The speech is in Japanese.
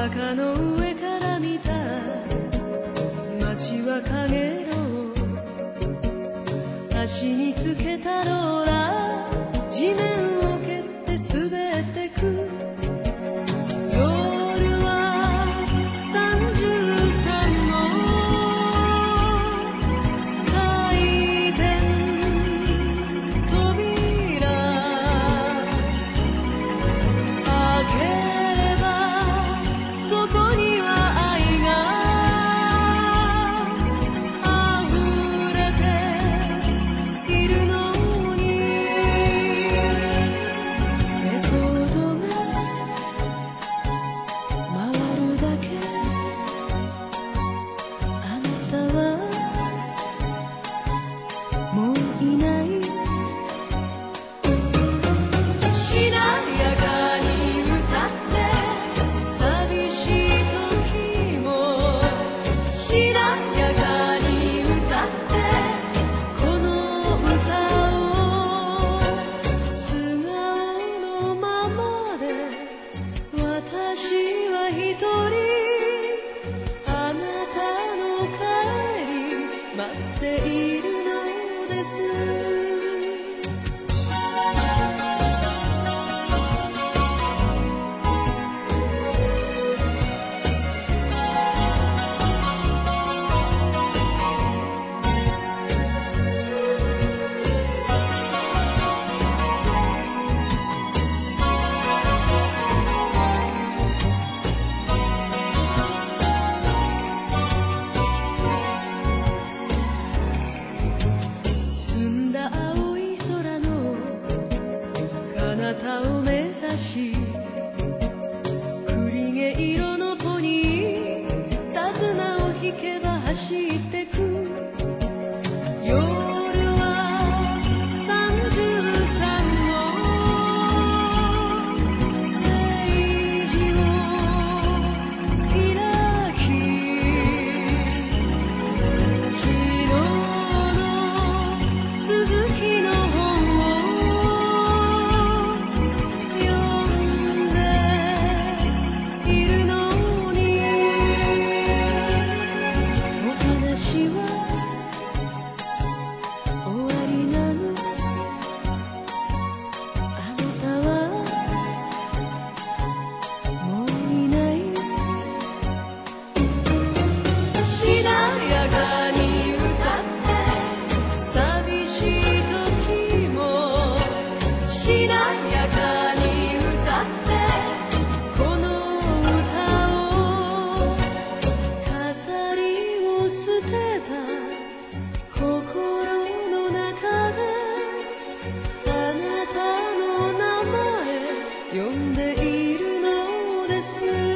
坂の上から見た街はかげろう足につけたローラー地面を蹴って滑ってく夜は33の回転扉開ければそこには愛が溢れているのにレコードが回るだけあなたはもういないしなやかに歌って寂しい時もしなやかに歌ってこの歌を素顔のままで私は一人あなたの帰り待っているのです澄んだ青い空の彼方を目指し栗毛色のポニー手綱を引けば走ってく夜は33のページを開き昨日の続きの本を読んでいるのにお話は終わりなのあなたはもういないしなやかに歌って寂しい時もしなやかに歌ってこの歌を飾りを捨てた心の中であなたの名前呼んでいるのです